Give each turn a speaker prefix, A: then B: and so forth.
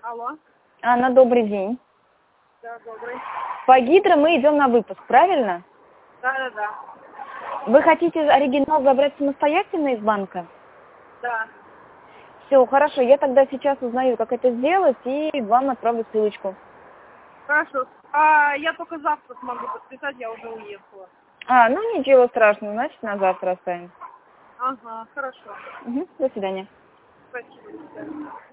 A: Алло.
B: Анна, добрый день.
A: Да, добрый.
B: По Гидро мы идем на выпуск, правильно?
A: Да.
B: Вы хотите оригинал забрать самостоятельно из банка?
A: Да.
B: Все, хорошо, я тогда сейчас узнаю, как это сделать, и вам отправлю ссылочку.
A: Хорошо. А я только завтра смогу подписать, я уже уехала.
B: Ну ничего страшного, значит на завтра оставим.
A: Ага, хорошо.
B: До свидания.
A: Спасибо. До свидания.